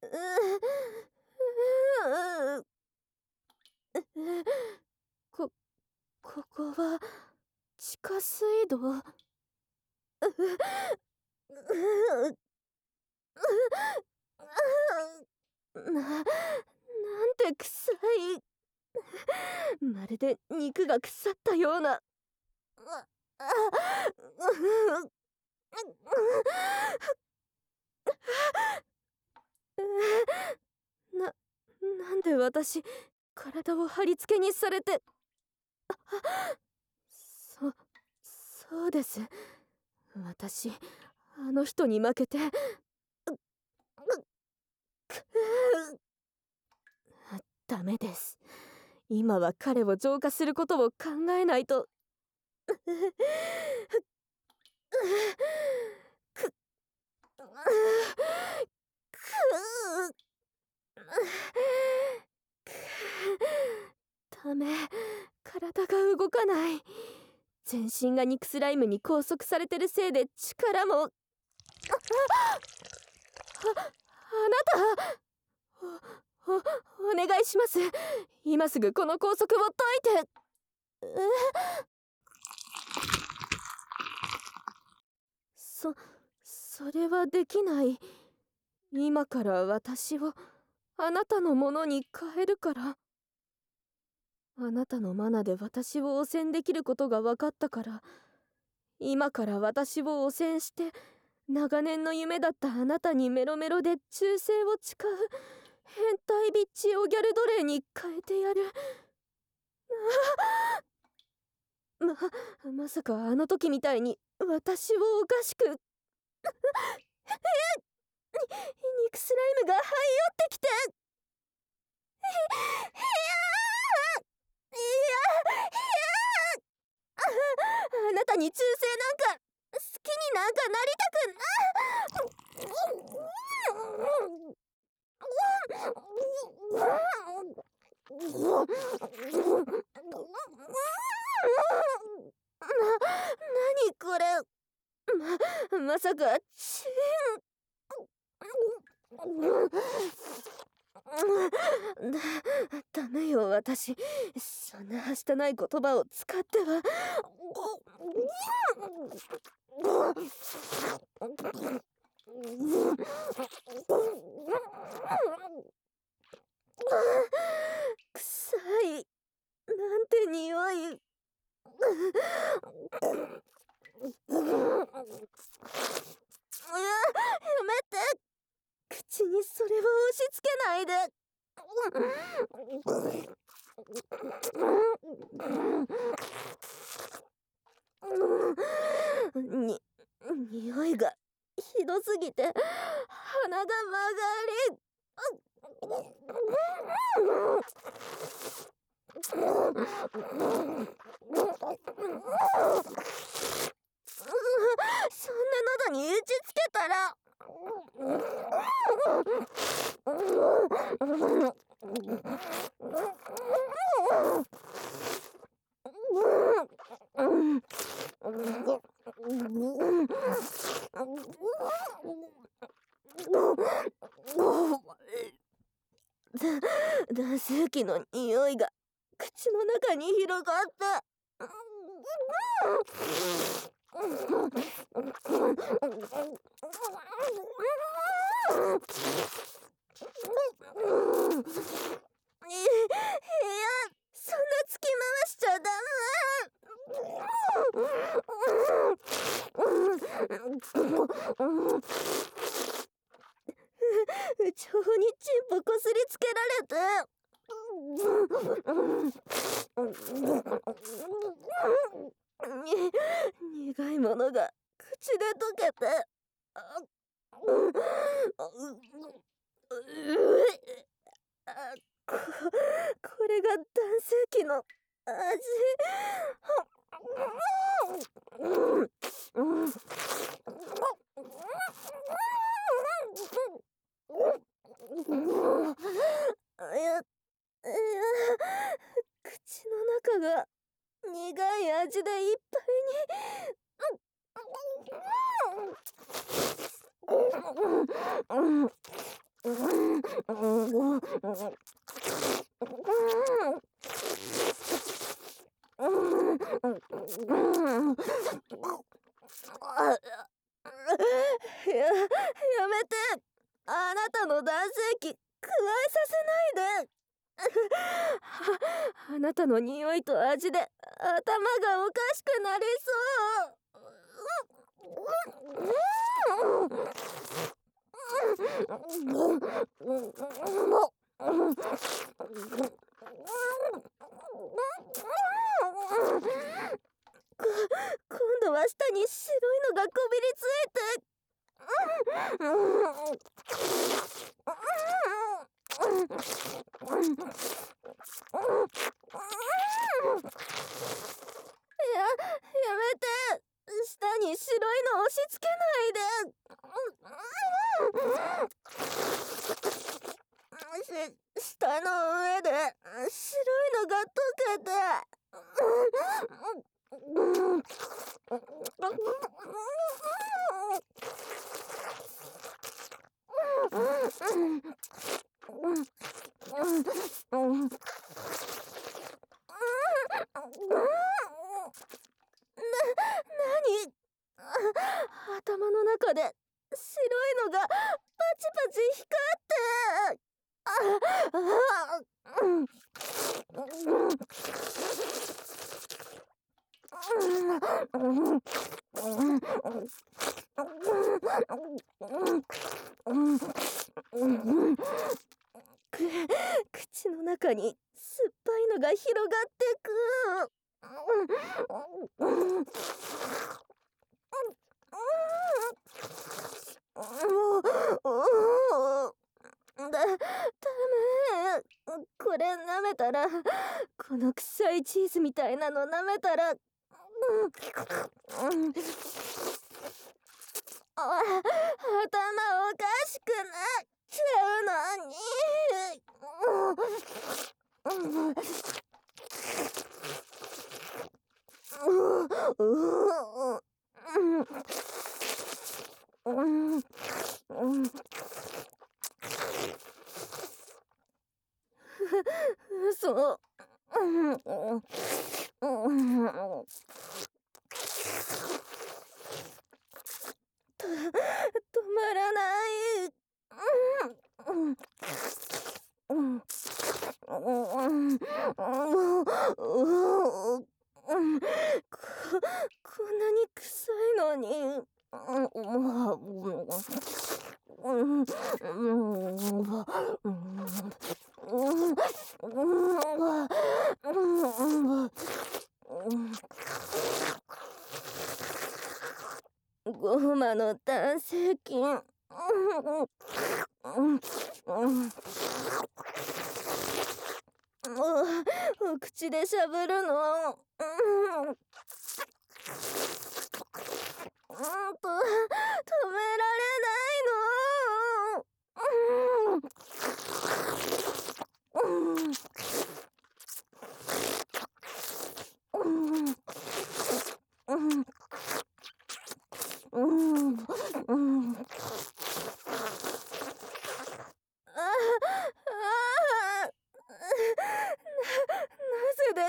うこ、ここは、地下水道。なんて臭い。まるで肉が腐ったような。なんで私、体を貼り付けにされて。そうです。私、あの人に負けて。ダメです。今は彼を浄化することを考えないと。ダメ、体が動かない。全身が肉スライムに拘束されてるせいで力も。あなた、お願いします。今すぐこの拘束を解いて。それはできない。今から私をあなたのものに変えるから。あなたのマナで私を汚染できることが分かったから、今から私を汚染して長年の夢だったあなたにメロメロで忠誠を誓う変態ビッチオギャル奴隷に変えてやる。まさかあの時みたいに私をおかしく。肉スライムが這い寄ってきて。あなたに忠誠なんか好きになんかなりた何これ。まさかダメよ。私そんなはしたない言葉を使っては。臭い。なんて匂い。やめて。口にそれを押し付けないで。匂いがひどすぎて鼻が曲がり。そんな喉に打ちつけたら。男性器の匂いが口の中に広がった。いや、そんな突き回しちゃダメ。うちほにチンポこすりつけられて。苦いものが口で溶けて。これが男性器の味。口の中が苦い味でいっぱいに。 やめて。あなたの男性器加えさせないで。あなたの匂いと味で頭がおかしくなり今度は下に白いのがこびりついて。やめて。下に白いの押し付けないで。舌の上で白いのが溶けて。何？頭の中で白いのがパチパチ光って。口の中に酸っぱいのが広がってく。ダメ。これ舐めたら、この臭いチーズみたいなの舐めたら、頭おかしくなっちゃうのに。嘘。止まらない。こんなに臭いのに。ゴーマの男性器。お口でしゃぶるの。止められないの。なぜです。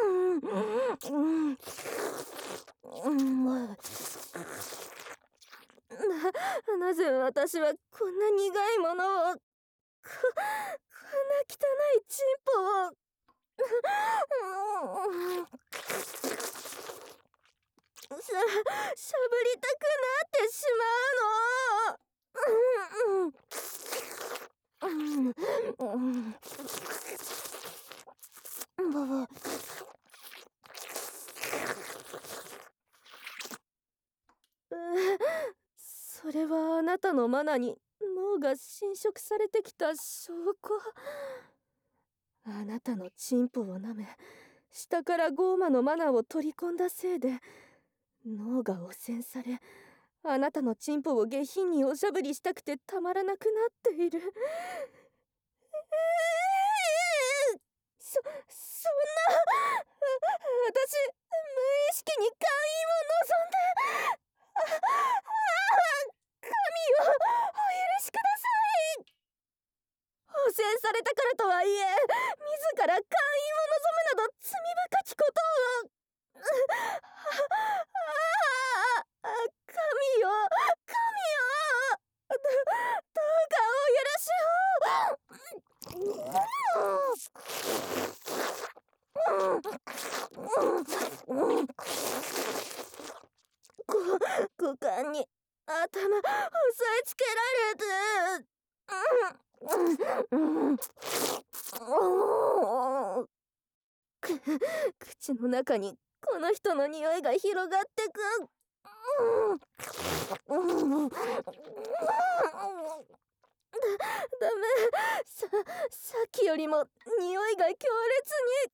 なぜ私はこんな苦いものを、こんな汚いチンポを。しゃぶりたくなってしまうの。それはあなたのマナに脳が侵食されてきた証拠。あなたのチンポを舐め、下からゴーマのマナを取り込んだせいで脳が汚染され、あなたのチンポを下品におしゃぶりしたくてたまらなくなっている。そんな。私、無意識に会員を望んで。神よ、お許しください。 洗されたからとはいえ、自ら姦淫を望むなど罪深きことを。神よ、神よ、どうかお許しを。股間に頭押さえつけられて。口の中にこの人の匂いが広がってく。ダメ。さっきよりも匂いが強烈に。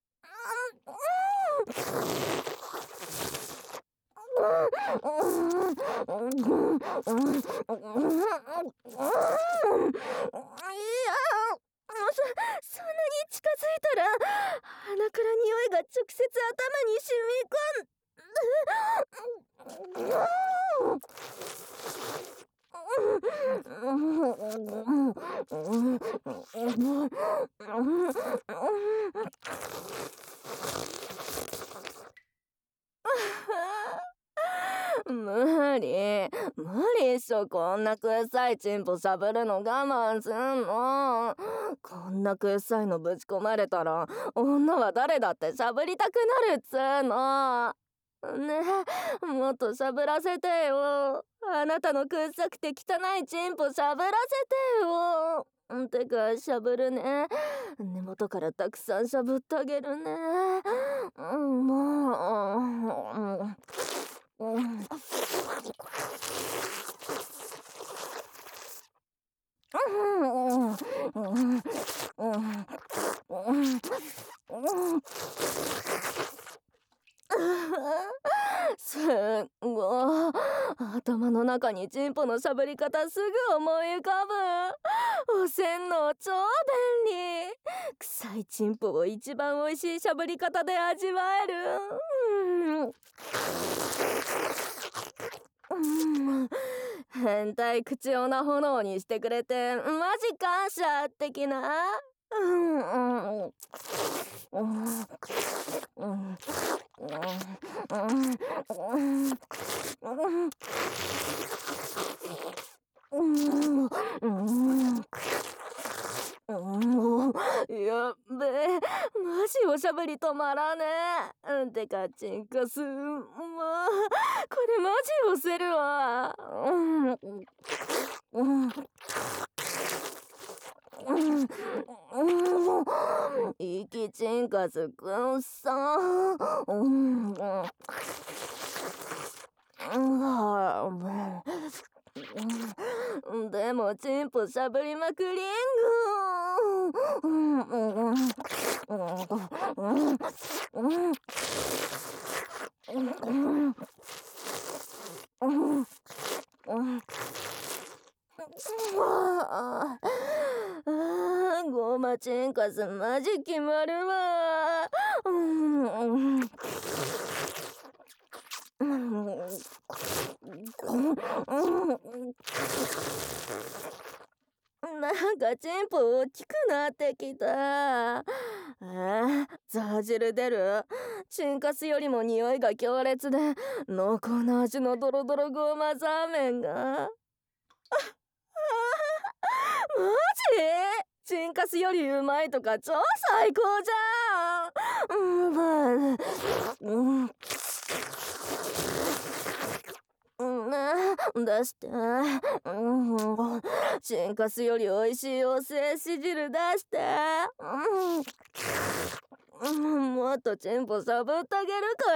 そんなに近づいたら鼻から匂いが直接頭に染み込ん。無理っしょ。こんな臭いチンポしゃぶるの我慢すんの。こんな臭いのぶち込まれたら女は誰だってしゃぶりたくなるっつーの。ねえ、もっとしゃぶらせてよ。あなたの臭くて汚いチンポしゃぶらせてよ。てかしゃぶるね。根元からたくさんしゃぶってあげるね。もう。すっごい。頭の中にチンポのしゃぶり方すぐ思い浮かぶ。おせんの超便利。臭いチンポを一番美味しいしゃぶり方で味わえる。変態口をな炎にしてくれてマジ感謝的な。やっべえ、マジおしゃぶり止まらねえ。てかチンカス、これマジ押せるわ。生きチンカスくんさ。でもチンポしゃぶりまくりんゴマチンカスマジ決まるわ。なんかチンポ大きくなってきた。ザー汁出る。チンカスよりも匂いが強烈で濃厚な味のドロドロゴマザーメンが。マジ？チンカスよりうまいとか超最高じゃん。出して。チンカスより美味しいおせし汁出して。もっとチンポしゃぶってあげるから。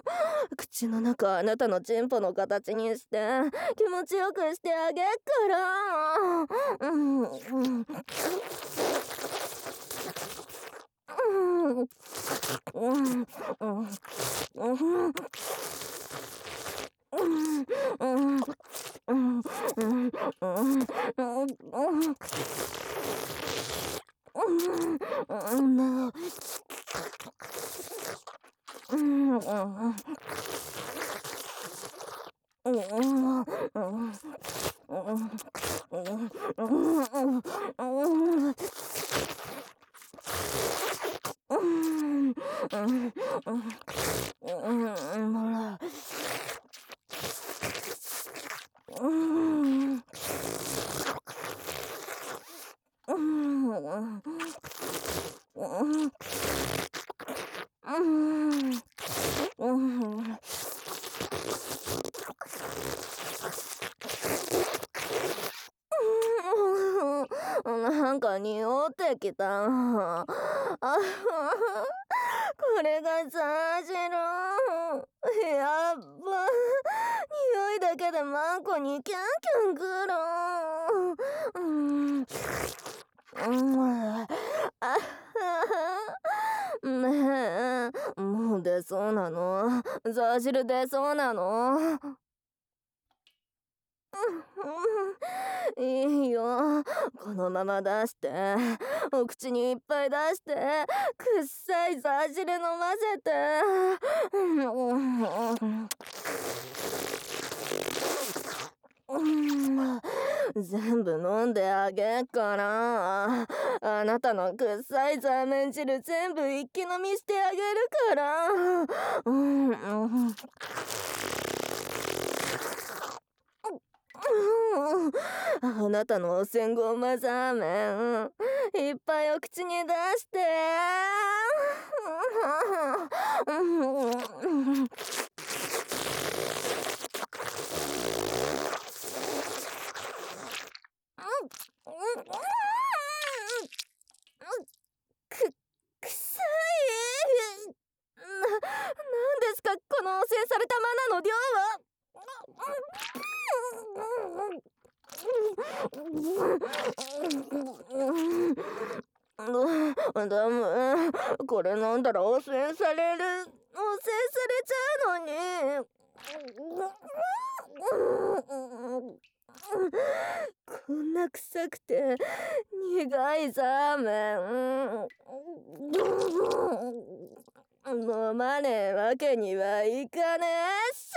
口の中あなたのチンポの形にして気持ちよくしてあげっから。 なんか匂ってきた。あ、これがザージル。やっば。匂いだけでマンコにキャンキャンくる。あねえ、もう出そうなの？ザージル出そうなの？いいよ。このまま出して。お口にいっぱい出して。くっさいザージル飲ませて。全部飲んであげっから。あなたのくっさいザーメン汁全部一気飲みしてあげるから。あなたのお線香マザーメンいっぱいお口に出して。くさい。なんですかこの汚染されたマナの量は。ダメ。これ飲んだら汚染される。汚染されちゃうのに。こんな臭くて苦いザーメン飲まねえわけにはいかねえっし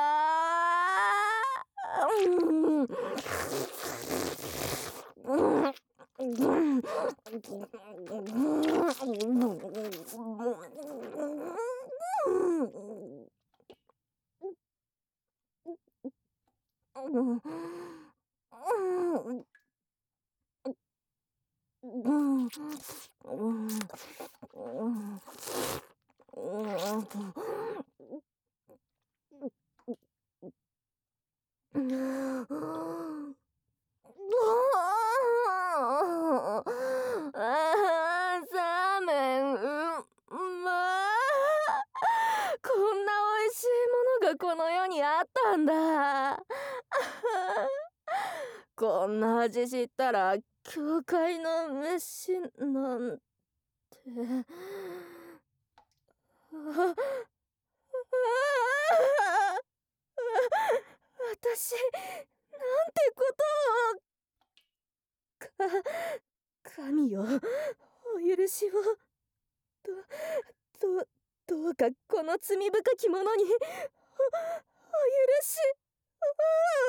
ザーメンまあこんな美味しいものがこの世にあったんだ。こんな味知ったら教会の飯なんて。私なんてことを。神よ、お許しを。どうかこの罪深き者にお許し。